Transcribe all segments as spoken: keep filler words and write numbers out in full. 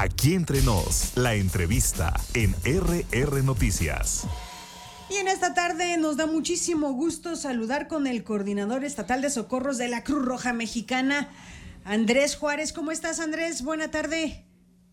Aquí entre nos, la entrevista en R R Noticias. Y en esta tarde nos da muchísimo gusto saludar con el coordinador estatal de socorros de la Cruz Roja Mexicana, Andrés Juárez. ¿Cómo estás, Andrés? Buena tarde.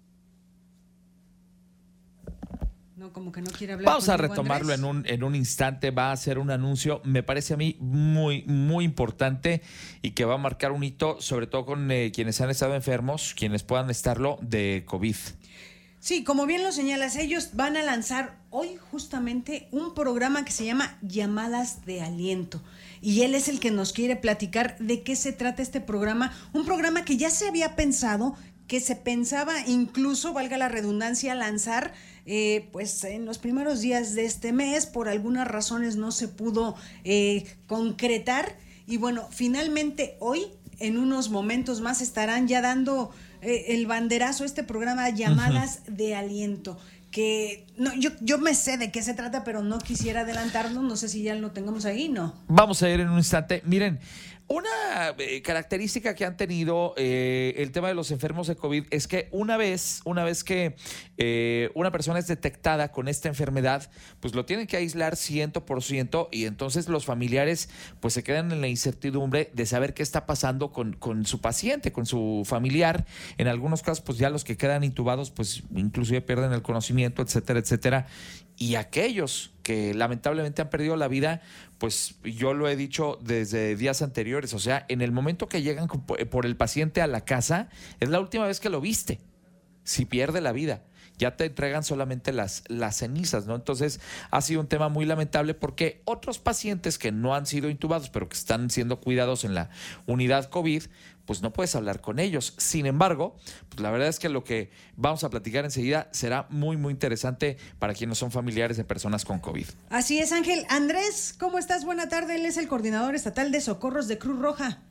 No, como que no quiere hablar. Vamos contigo, a retomarlo Andrés. en un, en un instante. Va a hacer un anuncio, me parece a mí muy, muy importante y que va a marcar un hito, sobre todo con eh, quienes han estado enfermos, quienes puedan estarlo, de COVID. Sí, como bien lo señalas, ellos van a lanzar hoy justamente un programa que se llama Llamadas de Aliento. Y él es el que nos quiere platicar de qué se trata este programa. Un programa que ya se había pensado, que se pensaba incluso, valga la redundancia, lanzar eh, pues en los primeros días de este mes. Por algunas razones no se pudo eh, concretar. Y bueno, finalmente hoy, en unos momentos más, estarán ya dando eh, el banderazo a este programa Llamadas uh-huh. de Aliento. Que no, yo, yo me sé de qué se trata, pero no quisiera adelantarnos. No sé si ya lo tengamos ahí, ¿no? Vamos a ir en un instante. Miren, una eh, característica que han tenido eh, el tema de los enfermos de COVID es que una vez, una vez que eh, una persona es detectada con esta enfermedad, pues lo tienen que aislar cien por ciento y entonces los familiares pues se quedan en la incertidumbre de saber qué está pasando con, con su paciente, con su familiar. En algunos casos pues ya los que quedan intubados pues inclusive pierden el conocimiento, etcétera, etcétera. Y aquellos que lamentablemente han perdido la vida, pues yo lo he dicho desde días anteriores, o sea, en el momento que llegan por el paciente a la casa, es la última vez que lo viste, si pierde la vida. Ya te entregan solamente las, las cenizas, ¿no? Entonces ha sido un tema muy lamentable porque otros pacientes que no han sido intubados, pero que están siendo cuidados en la unidad COVID, pues no puedes hablar con ellos. Sin embargo, pues la verdad es que lo que vamos a platicar enseguida será muy, muy interesante para quienes son familiares de personas con COVID. Así es, Ángel. Andrés, ¿cómo estás? Buena tarde. Él es el coordinador estatal de socorros de Cruz Roja.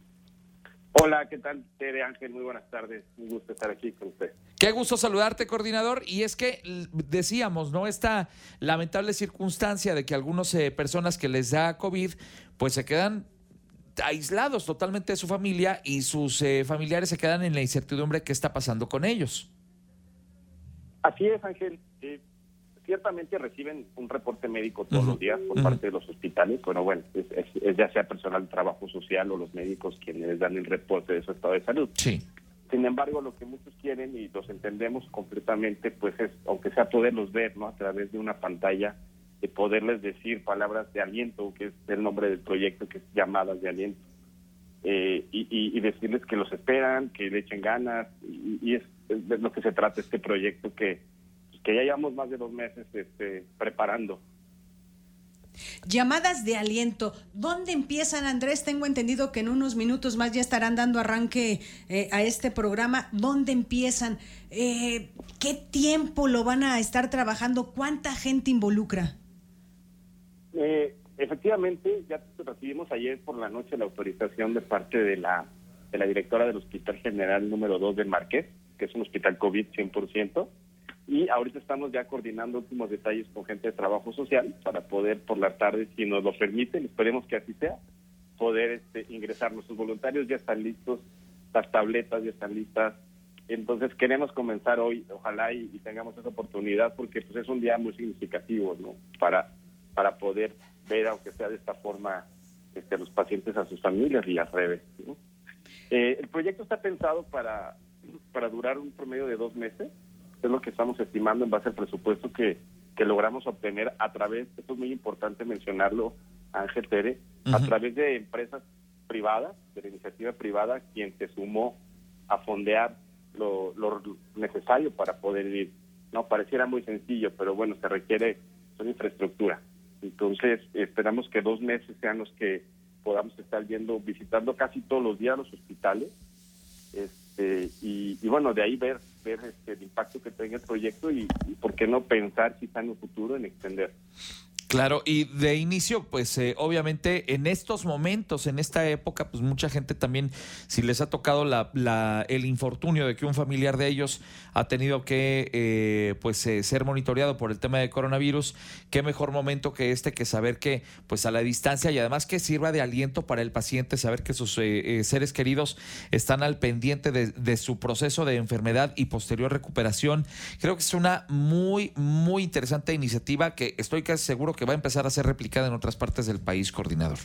Hola, ¿qué tal, Tere, Ángel? Muy buenas tardes. Un gusto estar aquí con usted. Qué gusto saludarte, coordinador. Y es que decíamos, ¿no? Esta lamentable circunstancia de que algunas eh, personas que les da COVID, pues se quedan aislados totalmente de su familia y sus eh, familiares se quedan en la incertidumbre qué está pasando con ellos. Así es, Ángel. Eh, ciertamente reciben un reporte médico todos uh-huh. los días por uh-huh. parte de los hospitales. Bueno, bueno, es, es, es ya sea personal de trabajo social o los médicos quienes les dan el reporte de su estado de salud. Sí. Sin embargo, lo que muchos quieren, y los entendemos completamente, pues es, aunque sea poderlos ver, ¿no? A través de una pantalla, de poderles decir palabras de aliento, que es el nombre del proyecto, que es Llamadas de Aliento. Eh, y, y, y decirles que los esperan, que le echen ganas, y, y es, es de lo que se trata este proyecto que, que ya llevamos más de dos meses este, preparando. Llamadas de Aliento. ¿Dónde empiezan, Andrés? Tengo entendido que en unos minutos más ya estarán dando arranque eh, a este programa. ¿Dónde empiezan? Eh, ¿Qué tiempo lo van a estar trabajando? ¿Cuánta gente involucra? Eh, efectivamente, ya recibimos ayer por la noche la autorización de parte de la de la directora del Hospital General número dos del Marqués, que es un hospital COVID cien por ciento, y ahorita estamos ya coordinando últimos detalles con gente de trabajo social para poder por la tarde, si nos lo permiten, esperemos que así sea, poder este, ingresar. Nuestros voluntarios ya están listos, las tabletas ya están listas, entonces queremos comenzar hoy, ojalá y, y tengamos esa oportunidad, porque pues es un día muy significativo, ¿no? Para, para poder ver, aunque sea de esta forma, este, a los pacientes, a sus familias y al revés, ¿no? Eh, el proyecto está pensado para, para durar un promedio de dos meses, es lo que estamos estimando en base al presupuesto que, que logramos obtener a través, esto es muy importante mencionarlo, Ángel, Tere, uh-huh. a través de empresas privadas, de la iniciativa privada, quien se sumó a fondear lo, lo necesario para poder ir. No, pareciera muy sencillo, pero bueno, se requiere una infraestructura. Entonces, esperamos que dos meses sean los que podamos estar viendo, visitando casi todos los días los hospitales, este, y, y bueno, de ahí ver ver este, el impacto que tenga el proyecto y, y por qué no pensar quizá en un futuro en extender. Claro, y de inicio, pues eh, obviamente en estos momentos, en esta época, pues mucha gente también, si les ha tocado la, la, el infortunio de que un familiar de ellos ha tenido que eh, pues eh, ser monitoreado por el tema de coronavirus, qué mejor momento que este que saber que pues a la distancia y además que sirva de aliento para el paciente, saber que sus eh, eh, seres queridos están al pendiente de, de su proceso de enfermedad y posterior recuperación. Creo que es una muy, muy interesante iniciativa que estoy casi seguro que va a empezar a ser replicada en otras partes del país, coordinador.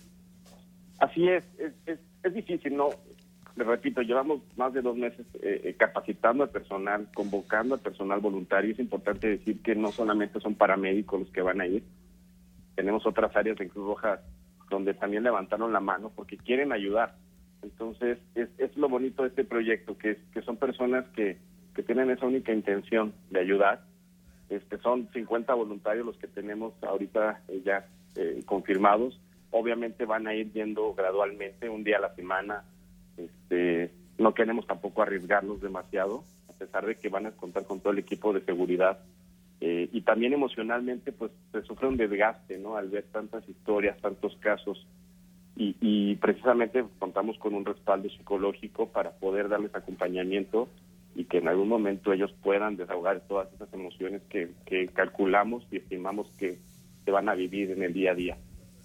Así es, es, es, es difícil, ¿no? Le repito, llevamos más de dos meses eh, capacitando al personal, convocando al personal voluntario. Es importante decir que no solamente son paramédicos los que van a ir, tenemos otras áreas de Cruz Roja donde también levantaron la mano porque quieren ayudar. Entonces, es, es lo bonito de este proyecto, que, es, que son personas que, que tienen esa única intención de ayudar. Este, son cincuenta voluntarios los que tenemos ahorita eh, ya eh, confirmados. Obviamente van a ir yendo gradualmente, un día a la semana. Este, no queremos tampoco arriesgarnos demasiado, a pesar de que van a contar con todo el equipo de seguridad. Eh, y también emocionalmente, pues se sufre un desgaste, ¿no? Al ver tantas historias, tantos casos. Y, y precisamente contamos con un respaldo psicológico para poder darles acompañamiento y que en algún momento ellos puedan desahogar todas esas emociones que, que calculamos y estimamos que se van a vivir en el día a día.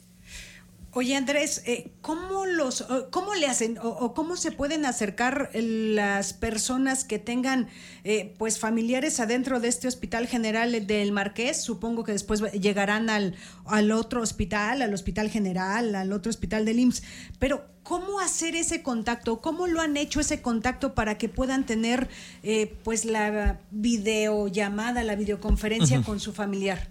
Oye, Andrés, eh, ¿cómo los, cómo le hacen o, o cómo se pueden acercar las personas que tengan eh, pues familiares adentro de este Hospital General del Marqués? Supongo que después llegarán al, al otro hospital, al Hospital General, al otro hospital del I M S S, pero ¿cómo hacer ese contacto? ¿Cómo lo han hecho ese contacto para que puedan tener eh, pues la videollamada, la videoconferencia uh-huh. con su familiar?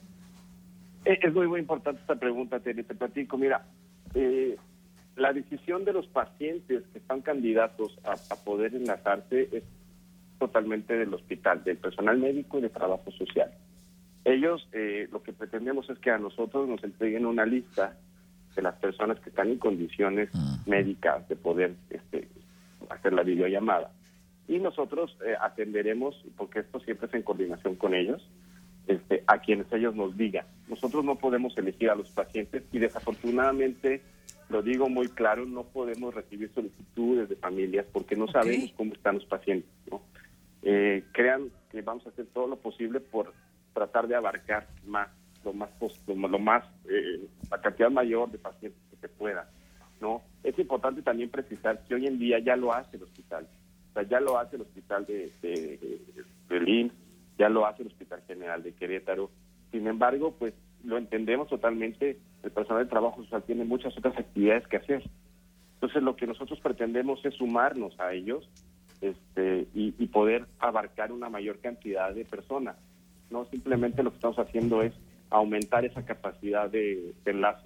Es muy, muy importante esta pregunta, Tere. Te platico, mira, eh, la decisión de los pacientes que están candidatos a, a poder enlazarse es totalmente del hospital, del personal médico y de trabajo social. Ellos, eh, lo que pretendemos es que a nosotros nos entreguen una lista de las personas que están en condiciones médicas de poder este, hacer la videollamada. Y nosotros eh, atenderemos, porque esto siempre es en coordinación con ellos, Este, a quienes ellos nos digan. Nosotros no podemos elegir a los pacientes y desafortunadamente, lo digo muy claro, no podemos recibir solicitudes de familias porque no okay. sabemos cómo están los pacientes, ¿no? Eh, crean que vamos a hacer todo lo posible por tratar de abarcar más, lo más, lo, lo más, eh, la cantidad mayor de pacientes que se pueda, ¿no? Es importante también precisar que hoy en día ya lo hace el hospital, o sea, ya lo hace el hospital de, de, de, del I M S S, ya lo hace el Hospital General de Querétaro. Sin embargo, pues lo entendemos totalmente, el personal de trabajo social tiene muchas otras actividades que hacer. Entonces, lo que nosotros pretendemos es sumarnos a ellos este, y, y poder abarcar una mayor cantidad de personas. No simplemente lo que estamos haciendo es aumentar esa capacidad de, de enlace.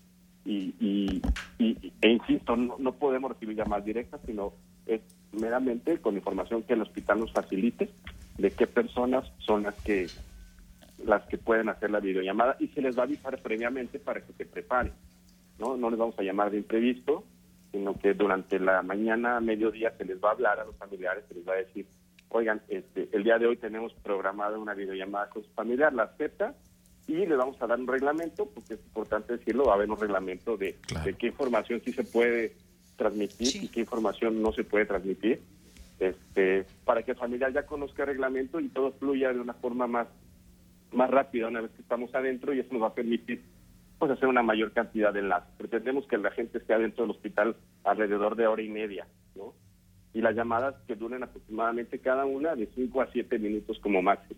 Y, y, y, e insisto, no, no podemos recibir llamadas directas, sino es meramente con información que el hospital nos facilite de qué personas son las que las que pueden hacer la videollamada y se les va a avisar previamente para que se preparen, ¿no? No les vamos a llamar de imprevisto, sino que durante la mañana, mediodía, se les va a hablar a los familiares, se les va a decir, oigan, este, el día de hoy tenemos programada una videollamada con su familiar, la acepta y le vamos a dar un reglamento, porque es importante decirlo, va a haber un reglamento de, claro. de qué información sí se puede transmitir sí. y qué información no se puede transmitir. Este, para que el familiar ya conozca el reglamento y todo fluya de una forma más, más rápida una vez que estamos adentro, y eso nos va a permitir pues hacer una mayor cantidad de enlaces. Pretendemos que la gente esté adentro del hospital alrededor de hora y media, ¿no? Y las llamadas que duren aproximadamente cada una de cinco a siete minutos como máximo.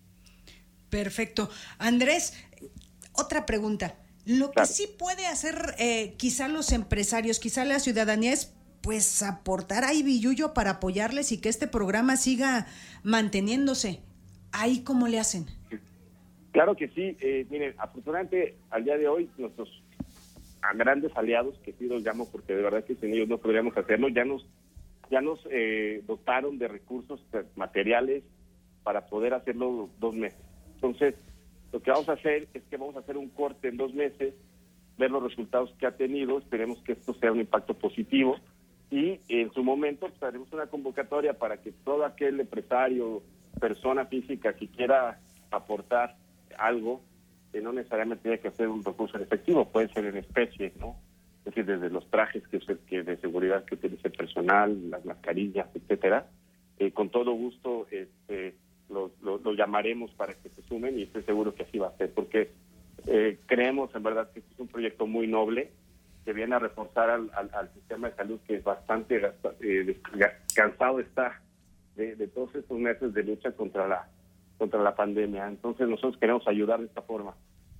Perfecto. Andrés, otra pregunta. Lo claro. que sí puede hacer eh, quizá los empresarios, quizá la ciudadanía es pues aportar ahí billullo para apoyarles y que este programa siga manteniéndose. ¿Ahí cómo le hacen? Claro que sí. Eh, miren, afortunadamente al día de hoy nuestros grandes aliados, que sí los llamo porque de verdad que sin ellos no podríamos hacerlo, ya nos ya nos eh, dotaron de recursos materiales para poder hacerlo dos meses. Entonces, lo que vamos a hacer es que vamos a hacer un corte en dos meses, ver los resultados que ha tenido, esperemos que esto sea un impacto positivo. Y en su momento pues, haremos una convocatoria para que todo aquel empresario, persona física que quiera aportar algo, que no necesariamente tiene que ser un recurso en efectivo, puede ser en especie, ¿no? Es decir, desde los trajes que, que de seguridad que utilice el personal, las mascarillas, etcétera. Eh, con todo gusto este, lo, lo, lo llamaremos para que se sumen y estoy seguro que así va a ser, porque eh, creemos en verdad que este es un proyecto muy noble que viene a reforzar al, al, al sistema de salud, que es bastante gasta, eh, cansado está de, de todos estos meses de lucha contra la contra la pandemia. Entonces nosotros queremos ayudar de esta forma.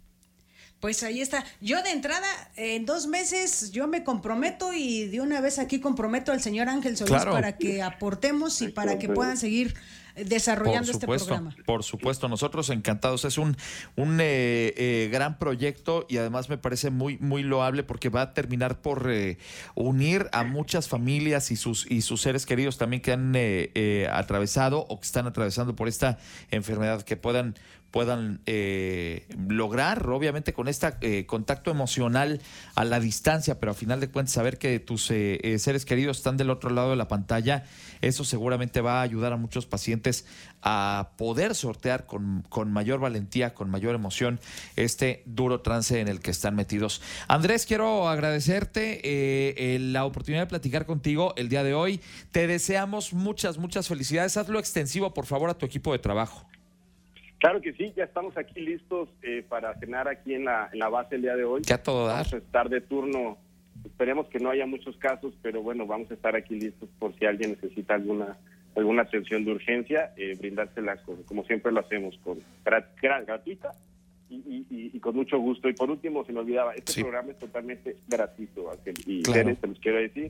Pues ahí está. Yo de entrada, en dos meses, yo me comprometo y de una vez aquí comprometo al señor Ángel Solís claro. para que aportemos y para que puedan seguir desarrollando por supuesto, este programa. Por supuesto, nosotros encantados. Es un, un eh, eh, gran proyecto y además me parece muy, muy loable porque va a terminar por eh, unir a muchas familias y sus, y sus seres queridos también que han eh, eh, atravesado o que están atravesando por esta enfermedad, que puedan puedan eh, lograr, obviamente con este eh, contacto emocional a la distancia, pero a final de cuentas saber que tus eh, eh, seres queridos están del otro lado de la pantalla, eso seguramente va a ayudar a muchos pacientes a poder sortear con, con mayor valentía, con mayor emoción este duro trance en el que están metidos. Andrés, quiero agradecerte eh, la oportunidad de platicar contigo el día de hoy. Te deseamos muchas, muchas felicidades. Hazlo extensivo, por favor, a tu equipo de trabajo. Claro que sí, ya estamos aquí listos eh, para cenar aquí en la, en la base el día de hoy. Ya todo dar. Vamos a estar de turno, esperemos que no haya muchos casos, pero bueno, vamos a estar aquí listos por si alguien necesita alguna alguna atención de urgencia, eh, brindársela como, como siempre lo hacemos, con grat, grat, gratuita y, y, y con mucho gusto. Y por último, se me olvidaba, este sí. programa es totalmente gratuito, Ángel, y claro. se los quiero decir,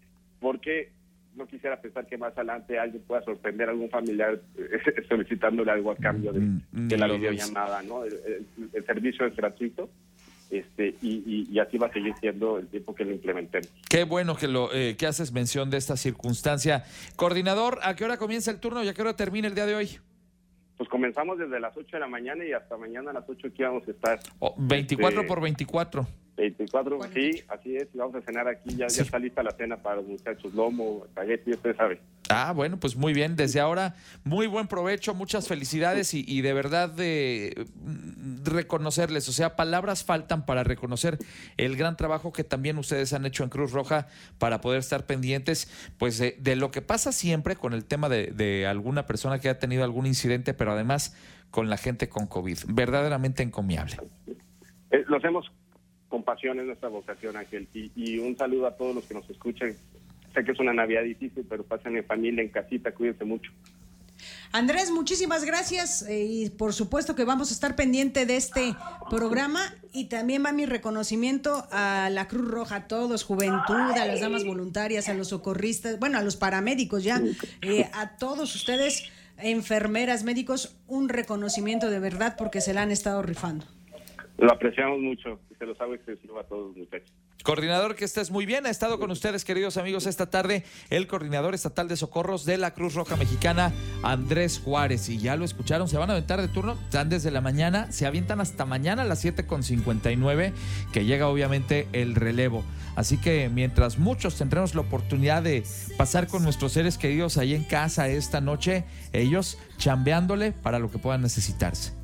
porque no quisiera pensar que más adelante alguien pueda sorprender a algún familiar eh, solicitándole algo a cambio de, de la videollamada, ¿no? El, el, el servicio es gratuito, este y, y, y así va a seguir siendo el tiempo que lo implementemos. Qué bueno que lo eh, que haces mención de esta circunstancia. Coordinador, ¿a qué hora comienza el turno y a qué hora termina el día de hoy? Pues comenzamos desde las ocho de la mañana y hasta mañana a las ocho aquí vamos a estar. Oh, veinticuatro este, por veinticuatro. veinticuatro, sí, así es, vamos a cenar aquí, ya, sí. ya está lista la cena para los muchachos, lomo, espagueti, usted sabe. Ah, bueno, pues muy bien, desde ahora, muy buen provecho, muchas felicidades y, y de verdad de reconocerles, o sea, palabras faltan para reconocer el gran trabajo que también ustedes han hecho en Cruz Roja para poder estar pendientes, pues de, de lo que pasa siempre con el tema de, de alguna persona que ha tenido algún incidente, pero además con la gente con COVID, verdaderamente encomiable. Eh, lo hacemos con pasión, es nuestra vocación, Ángel, y, y un saludo a todos los que nos escuchan. Sé que es una Navidad difícil, pero pasen en familia, en casita, cuídense mucho. Andrés, muchísimas gracias eh, y por supuesto que vamos a estar pendiente de este programa y también va mi reconocimiento a la Cruz Roja, a todos, juventud, a las damas voluntarias, a los socorristas, bueno, a los paramédicos ya, eh, a todos ustedes, enfermeras, médicos, un reconocimiento de verdad porque se la han estado rifando. Lo apreciamos mucho y se los hago extensivo a todos, muchachos. Coordinador, que estés muy bien. Ha estado con ustedes, queridos amigos, esta tarde el coordinador estatal de socorros de la Cruz Roja Mexicana, Andrés Juárez. Y ya lo escucharon, se van a aventar de turno, están desde la mañana, se avientan hasta mañana a las siete con cincuenta y nueve, que llega obviamente el relevo. Así que mientras muchos tendremos la oportunidad de pasar con nuestros seres queridos ahí en casa esta noche, ellos chambeándole para lo que puedan necesitarse.